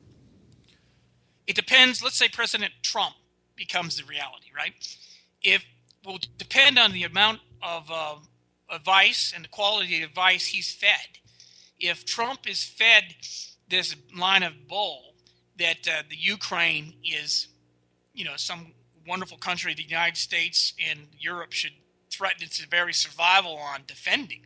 S4: It depends. Let's say President Trump becomes the reality, right? It will depend on the amount of advice and the quality of advice he's fed. If Trump is fed this line of bull that the Ukraine is, you know, some wonderful country the United States and Europe should threaten its very survival on defending,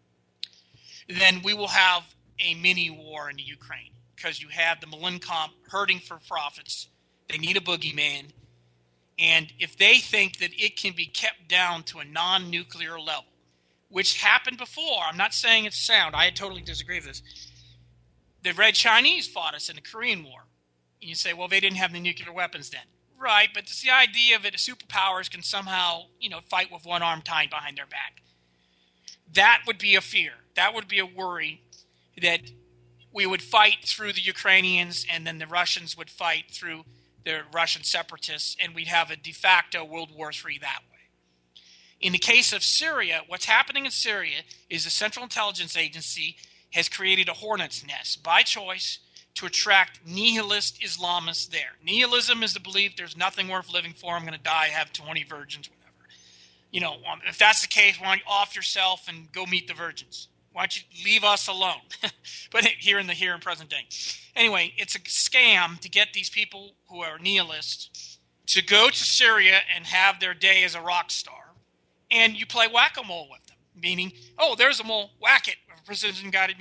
S4: then we will have a mini war in the Ukraine because you have the Millennium hurting for profits. They need a boogeyman. And if they think that it can be kept down to a non-nuclear level, which happened before, I'm not saying it's sound. I totally disagree with this. The Red Chinese fought us in the Korean War. And you say, well, they didn't have the nuclear weapons then. Right, but it's the idea that the superpowers can somehow, you know, fight with one arm tied behind their back. That would be a fear. That would be a worry that we would fight through the Ukrainians and then the Russians would fight through the Russian separatists, and we'd have a de facto World War III that way. In the case of Syria, what's happening in Syria is the Central Intelligence Agency has created a hornet's nest by choice to attract nihilist Islamists there. Nihilism is the belief there's nothing worth living for. I'm going to die, have 20 virgins, whatever. You know, if that's the case, why don't you off yourself and go meet the virgins? Why don't you leave us alone? But here in present day. Anyway, it's a scam to get these people who are nihilists to go to Syria and have their day as a rock star. And you play whack-a-mole with them, meaning, oh, there's a mole, whack it with a precision-guided munition.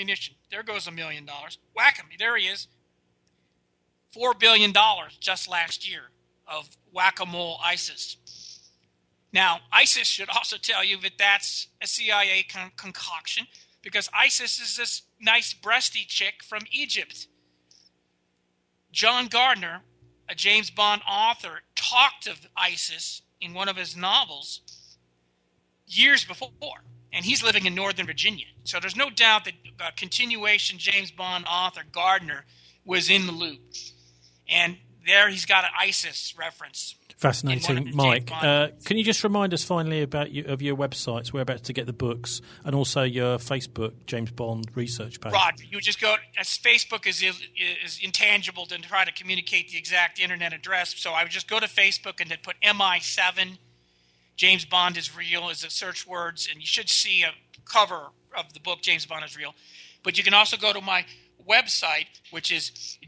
S4: There goes $1 million. Whack him. There he is. $4 billion just last year of whack-a-mole ISIS. Now, ISIS should also tell you that that's a CIA concoction, because ISIS is this nice breasty chick from Egypt. John Gardner, a James Bond author, talked of ISIS in one of his novels years before, and he's living in Northern Virginia. So there's no doubt that continuation James Bond author Gardner was in the loop. And there he's got an ISIS reference.
S1: Fascinating. Mike, can you just remind us finally about your websites, whereabouts to get the books, and also your Facebook James Bond research page?
S4: Roger, you just go, as Facebook is intangible to try to communicate the exact internet address, so I would just go to Facebook and then put MI7, James Bond is Real as the search words, and you should see a cover of the book James Bond is Real. But you can also go to my website, which is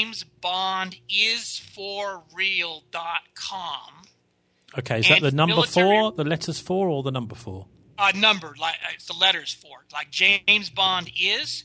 S4: jamesbondisforreal.com.
S1: Okay, is that the number 4, the letters 4, or the number 4?
S4: Number, like it's the letters 4. Like James Bond is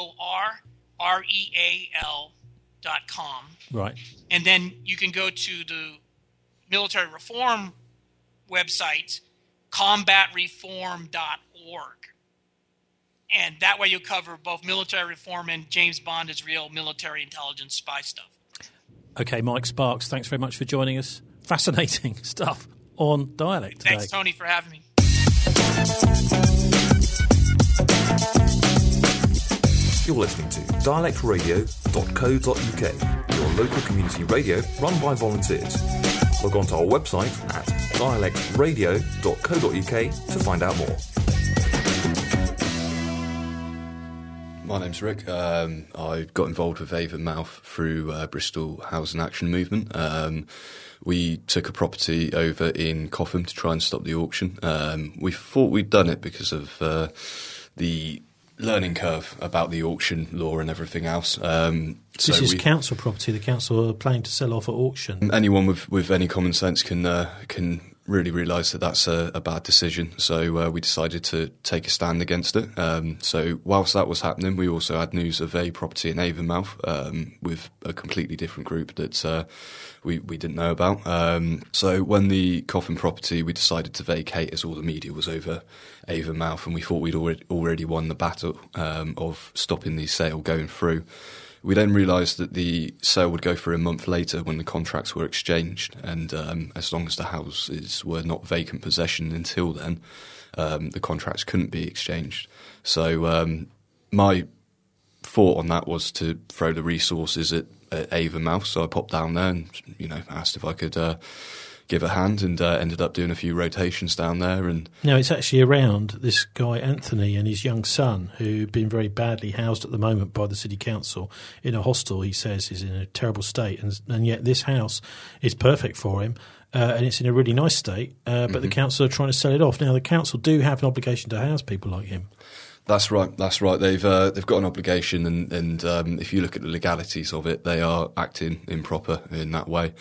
S4: FORREAL.com.
S1: Right.
S4: And then you can go to the military reform website, combatreform.org. And that way you'll cover both military reform and James Bond is Real military intelligence spy stuff.
S1: Okay, Mike Sparks, thanks very much for joining us. Fascinating stuff on Dialect today.
S4: Thanks, Tony, for having me.
S3: You're listening to dialectradio.co.uk, your local community radio run by volunteers. Log on to our website at dialectradio.co.uk to find out more.
S5: My name's Rick. I got involved with Avonmouth through Bristol Housing Action Movement. We took a property over in Cotham to try and stop the auction. We thought we'd done it because of the learning curve about the auction law and everything else.
S1: This is council property. The council are planning to sell off at auction.
S5: Anyone with any common sense can really realise that that's a bad decision. So we decided to take a stand against it. So whilst that was happening, we also had news of a property in Avonmouth with a completely different group that we didn't know about. So when the Coffin property, we decided to vacate as all the media was over Avonmouth, and we thought we'd already won the battle of stopping the sale going through. We then realised that the sale would go through a month later when the contracts were exchanged, and as long as the houses were not vacant possession until then, the contracts couldn't be exchanged. So my thought on that was to throw the resources at Avonmouth, so I popped down there and asked if I could give a hand, and ended up doing a few rotations down there. And
S1: now it's actually around this guy Anthony and his young son, who've been very badly housed at the moment by the city council in a hostel. He says is in a terrible state, and yet this house is perfect for him. And it's in a really nice state, but the council are trying to sell it off. Now the council do have an obligation to house people like him.
S5: That's right. They've got an obligation, and if you look at the legalities of it, they are acting improper in that way.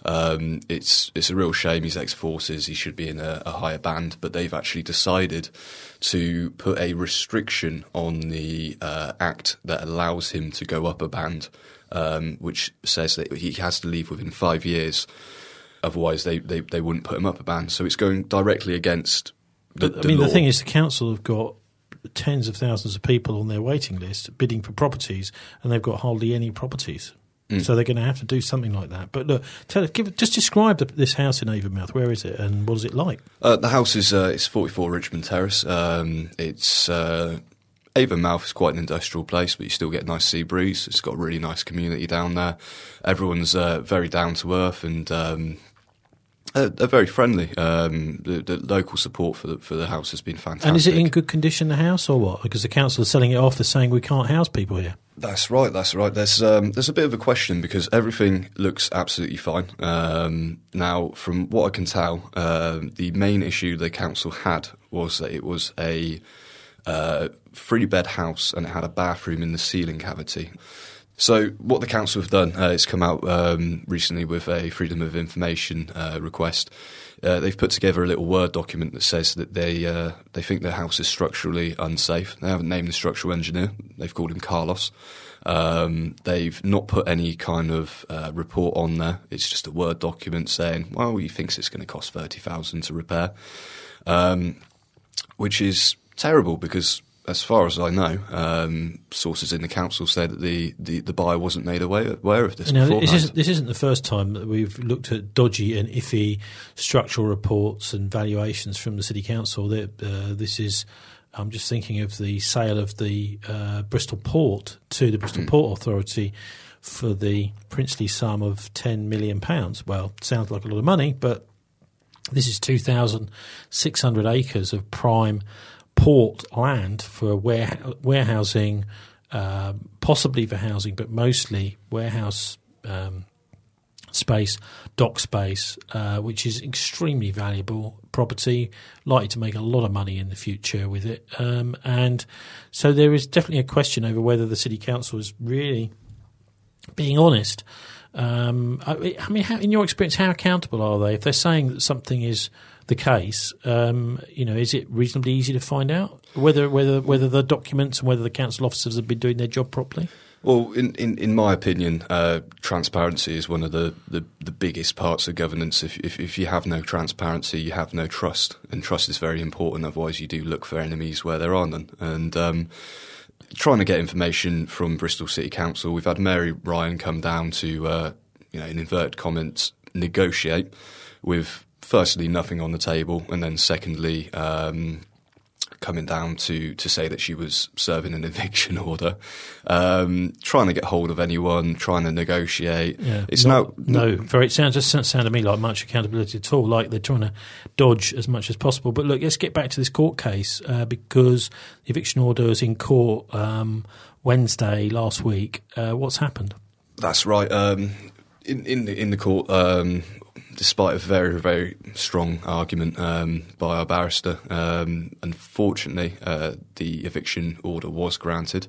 S5: It's a real shame. He's ex-forces. He should be in a higher band, but they've actually decided to put a restriction on the act that allows him to go up a band, which says that he has to leave within 5 years. Otherwise, they wouldn't put him up a band. So it's going directly against the law.
S1: The thing is, the council have got tens of thousands of people on their waiting list bidding for properties, and they've got hardly any properties. So they're going to have to do something like that. But look, just describe this house in Avonmouth. Where is it, and what is it like?
S5: The house is it's 44 Richmond Terrace. It's Avonmouth is quite an industrial place, but you still get a nice sea breeze. It's got a really nice community down there. Everyone's very down to earth, and they're very friendly. The local support for the house has been fantastic.
S1: And is it in good condition, the house, or what? Because the council are selling it off. They're saying we can't house people here. That's
S5: right. There's a bit of a question because everything looks absolutely fine. Now, from what I can tell, the main issue the council had was that it was a 3-bed house and it had a bathroom in the ceiling cavity. So what the council have done is come out recently with a Freedom of Information request. They've put together a little Word document that says that they think their house is structurally unsafe. They haven't named the structural engineer. They've called him Carlos. They've not put any kind of report on there. It's just a Word document saying, well, he thinks it's going to cost $30,000 to repair, which is terrible because, as far as I know, sources in the council say that the buyer wasn't made aware of this beforehand.
S1: This isn't the first time that we've looked at dodgy and iffy structural reports and valuations from the City Council. This is, I'm just thinking of the sale of the Bristol Port to the Bristol Port Authority for the princely sum of £10 million. Well, sounds like a lot of money, but this is 2,600 acres of prime port land for warehousing, possibly for housing, but mostly warehouse space, dock space, which is extremely valuable property, likely to make a lot of money in the future with it. And so there is definitely a question over whether the City Council is really being honest. I mean, in your experience, how accountable are they? If they're saying that something is the case, is it reasonably easy to find out whether the documents and whether the council officers have been doing their job properly?
S5: Well, in my opinion, transparency is one of the biggest parts of governance. If you have no transparency, you have no trust, and trust is very important. Otherwise, you do look for enemies where there are none. And trying to get information from Bristol City Council, we've had Mary Ryan come down to, in inverted comments, negotiate with, firstly, nothing on the table, and then secondly, coming down to say that she was serving an eviction order, trying to get hold of anyone, trying to negotiate.
S1: Yeah, it doesn't sound to me like much accountability at all, like they're trying to dodge as much as possible. But look, let's get back to this court case, because the eviction order was in court Wednesday last week. What's happened?
S5: That's right. In the court, despite a very, very strong argument by our barrister, unfortunately, the eviction order was granted.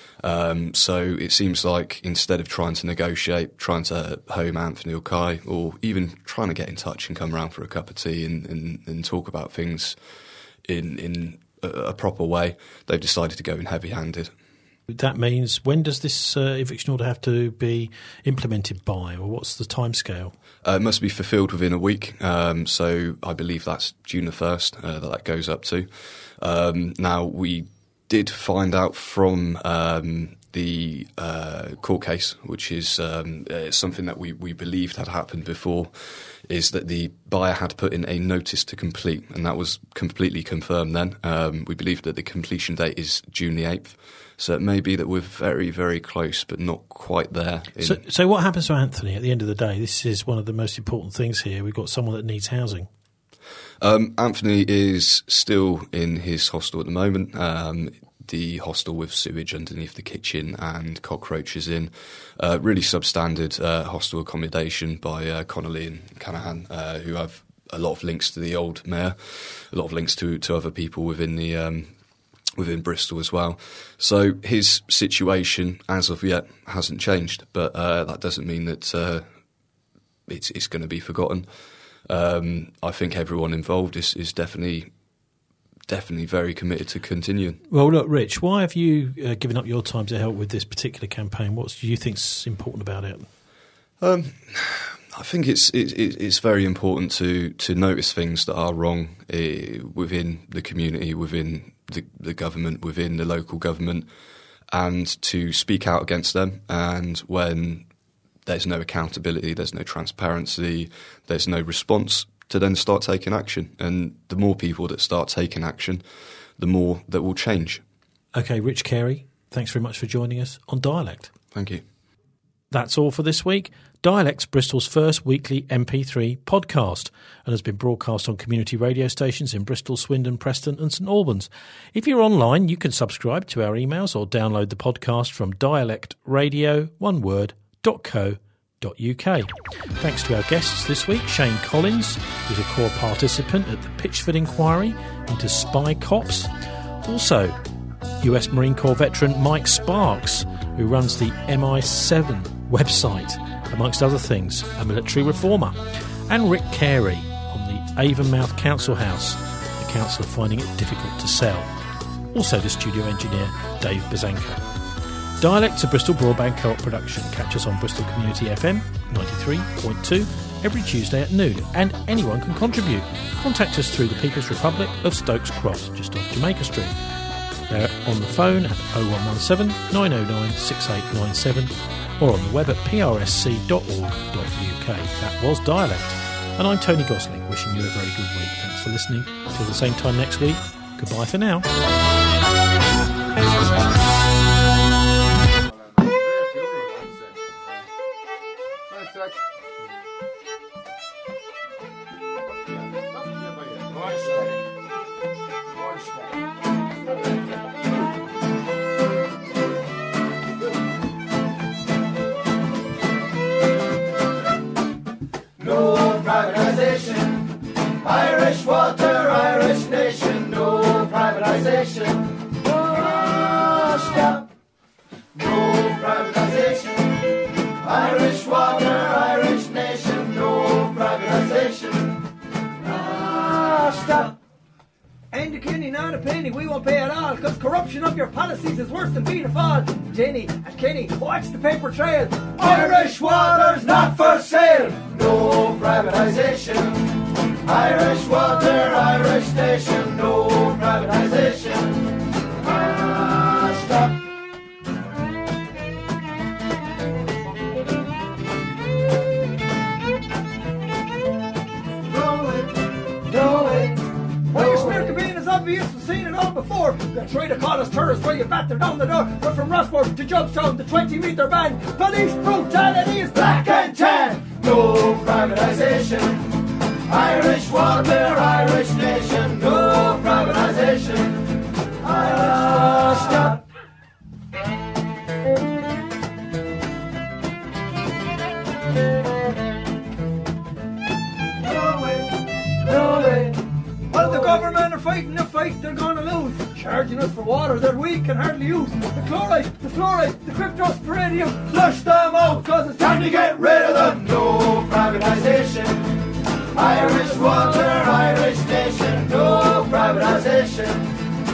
S5: So it seems like instead of trying to negotiate, trying to home Anthony O'Kye, or even trying to get in touch and come around for a cup of tea and talk about things in a proper way, they've decided to go in heavy-handed.
S1: That means, when does this eviction order have to be implemented by, or what's the timescale?
S5: It must be fulfilled within a week, so I believe that's June the 1st that goes up to. Now, we did find out from the court case, which is something that we believed had happened before, is that the buyer had put in a notice to complete, and that was completely confirmed then. We believe that the completion date is June the 8th. So it may be that we're very, very close, but not quite there.
S1: So what happens to Anthony at the end of the day? This is one of the most important things here. We've got someone that needs housing.
S5: Anthony is still in his hostel at the moment. The hostel with sewage underneath the kitchen and cockroaches in. Really substandard hostel accommodation by Connolly and Canahan, who have a lot of links to the old mayor, a lot of links to other people within the within Bristol as well. So his situation, as of yet, hasn't changed, but that doesn't mean that it's going to be forgotten. I think everyone involved is definitely very committed to continuing.
S1: Well, look, Rich, why have you given up your time to help with this particular campaign? What do you think's important about it?
S5: I think it's very important to notice things that are wrong within the community, within the government, within the local government, and to speak out against them. And when there's no accountability, there's no transparency, there's no response, to then start taking action. And the more people that start taking action, the more that will change. OK, Rich Carey, thanks very much for joining us on Dialect. Thank you. That's all for this week. Dialect's Bristol's first weekly MP3 podcast and has been broadcast on community radio stations in Bristol, Swindon, Preston and St Albans. If you're online, you can subscribe to our emails or download the podcast from dialectradio.co.uk. Thanks to our guests this week, Shane Collins, who's a core participant at the Pitchford inquiry into spy cops. Also,
S1: US Marine Corps veteran Mike Sparks, who runs the MI7 website, amongst other things, a military reformer, and Rick Carey on the Avonmouth Council House, the council finding it difficult to sell. Also the studio engineer Dave Bazanko. Dialect's a Bristol Broadband Co-op production. Catch us on Bristol Community FM 93.2 every Tuesday at noon, and anyone can contribute. Contact us through the People's Republic of Stokes Cross, just off Jamaica Street. They're on the phone at 0117 909 6897 or on the web at prsc.org.uk. That was Dialect. And I'm Tony Gosling, wishing you a very good week. Thanks for listening. Till the same time next week. Goodbye for now.
S6: Irish water, Irish nation, no privatisation. No, stop. No privatisation. Irish water, Irish nation, no privatisation. No, stop. Ain't a guinea, not a penny, we won't pay at all, cause corruption of your policies is worse than Fianna Fáil. Jenny and Kenny, watch the paper trail. Irish water's not for sale. No privatisation. Irish water, Irish nation, no privatisation. Stop. No way. Well, your smear campaign is obvious, we've seen it all before. They try to call us tourists while you batter down the door. But from Rossmore to Jobstown, the 20-metre ban. Police brutality is black and tan. No privatisation. Irish water, Irish nation, no privatisation. Stop. No way. Well, the government are fighting a fight they're gonna lose. Charging us for water that we can hardly use. The chloride, the fluoride, the cryptosporidium, flush them out, cause it's time to get rid of them. No privatisation. Irish water, Irish nation, no privatisation.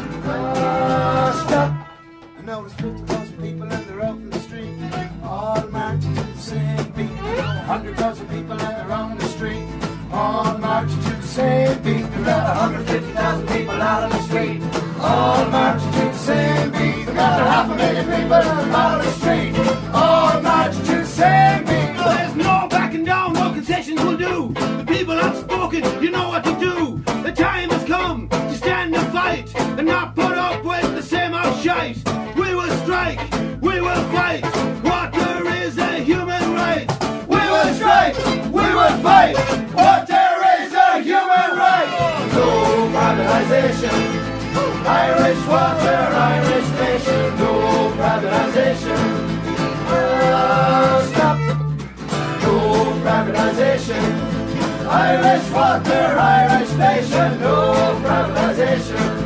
S6: Stop. I know there's 50,000 people and they're out in the street, all marching to the same beat. 100,000 people and they're out in the street, all marching to the same beat. There are 150,000 people out on the street, all marching to the same beat. There are 500,000 people out on the street, all marching to the same beat. There's no backing down, no concessions will do. People have spoken, you know what to do. The time has come to stand and fight and not put up with the same old shite. We will strike, we will fight. Water is a human right. We will strike, we will fight. Water is a human right. No privatisation. Irish water, Irish nation, no privatisation. Stop. No privatisation. Irish water, Irish nation, no privatisation.